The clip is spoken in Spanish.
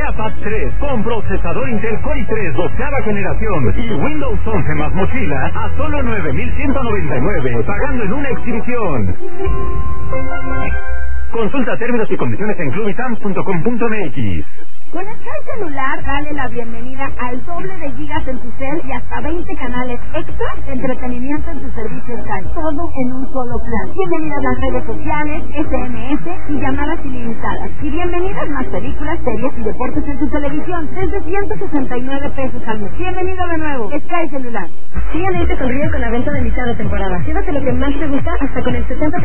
IdeaPad 3 con procesador Intel Core i3 12ª generación y Windows 11 más mochila a solo 9,199, pagando en una exhibición. Consulta términos y condiciones en clubitams.com.mx. Con Sky Celular, dale la bienvenida al doble de gigas en tu cel y hasta 20 canales extra de entretenimiento en tu servicio Sky. Todo en un solo plan. Bienvenidas las redes sociales, SMS y llamadas ilimitadas. Y bienvenidas más películas, series y deportes en tu televisión desde 169 pesos al mes. Bienvenido de nuevo, Sky Celular. Sígueme y te sonríe con la venta de mitad de temporada. Llévate lo que más te gusta hasta con el 70%